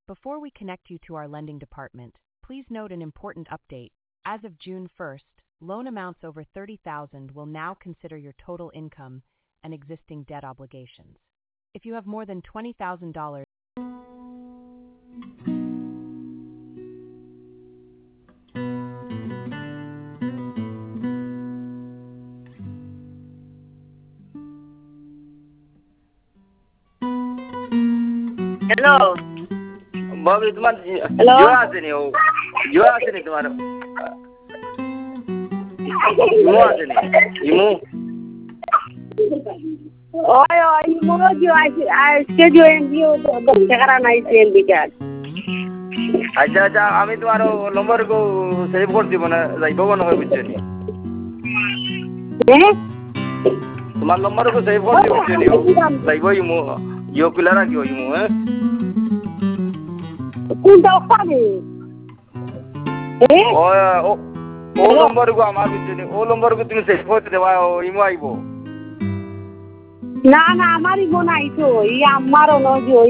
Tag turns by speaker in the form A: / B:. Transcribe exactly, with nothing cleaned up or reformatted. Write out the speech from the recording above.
A: Before we connect you to our lending department, please note an important update. As of June first, loan amounts over thirty thousand dollars will now consider your total income and existing debt obligations. If you have more than twenty thousand dollars,
B: Hello.
C: Bobby, তোমার
B: Hello?
C: Jio আসেনি ও জিও আসেনি তোমার imo আসেনি imo
B: Oi, oi, mo jo আজকে jo NGO দশ টাকা নাই NB card.
C: আচ্ছা আচ্ছা আমি তোমার নম্বর কো সেভ করে দিব না যাইব না হয় বুঝছেন
B: হ্যাঁ?
C: তোমার নম্বর কো সেভ করে দিব বুঝছেন যাইব ইমো ইও কুলা রাখিও ইমো হ্যাঁ
B: কোনটা পাবে? হ্যাঁ?
C: ও ও ও নম্বর কো আমার বুঝছেন ও নম্বর কো তুমি সেভ করে দেবা ইমো আইবো
B: না না আমারই মনে আইতো এই আমারও নয়